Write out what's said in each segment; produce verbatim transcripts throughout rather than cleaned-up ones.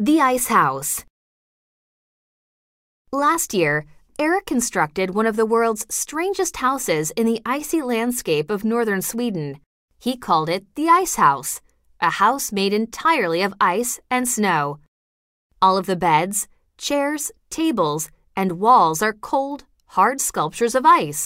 The Ice House. Last year, Eric constructed one of the world's strangest houses in the icy landscape of northern Sweden. He called it the Ice House, a house made entirely of ice and snow. All of the beds, chairs, tables, and walls are cold, hard sculptures of ice.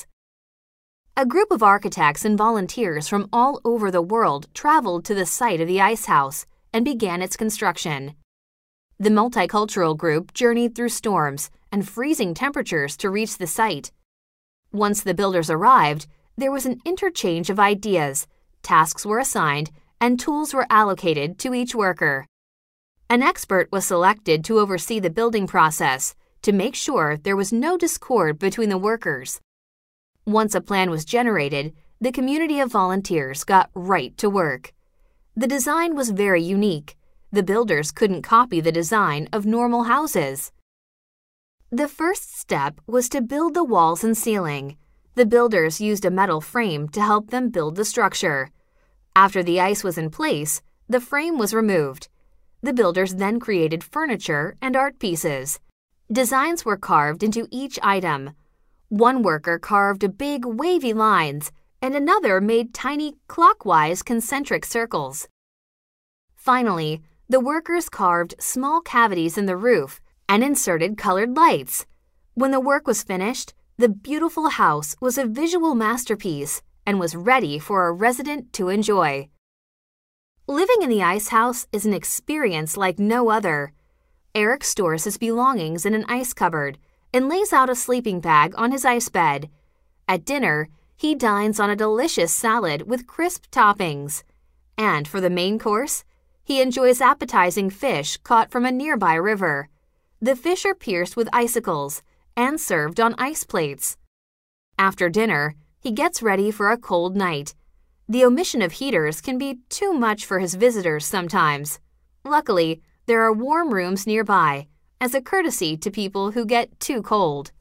A group of architects and volunteers from all over the world traveled to the site of the Ice House and began its construction. The multicultural group journeyed through storms and freezing temperatures to reach the site. Once the builders arrived, there was an interchange of ideas, tasks were assigned, and tools were allocated to each worker. An expert was selected to oversee the building process to make sure there was no discord between the workers. Once a plan was generated, the community of volunteers got right to work. The design was very unique. The builders couldn't copy the design of normal houses. The first step was to build the walls and ceiling. The builders used a metal frame to help them build the structure. After the ice was in place, the frame was removed. The builders then created furniture and art pieces. Designs were carved into each item. One worker carved big, wavy lines, and another made tiny, clockwise concentric circles. Finally, the workers carved small cavities in the roof and inserted colored lights. When the work was finished, the beautiful house was a visual masterpiece and was ready for a resident to enjoy. Living in the Ice House is an experience like no other. Eric stores his belongings in an ice cupboard and lays out a sleeping bag on his ice bed. At dinner, he dines on a delicious salad with crisp toppings. And for the main course, he enjoys appetizing fish caught from a nearby river. The fish are pierced with icicles and served on ice plates. After dinner, he gets ready for a cold night. The omission of heaters can be too much for his visitors sometimes. Luckily, there are warm rooms nearby, as a courtesy to people who get too cold.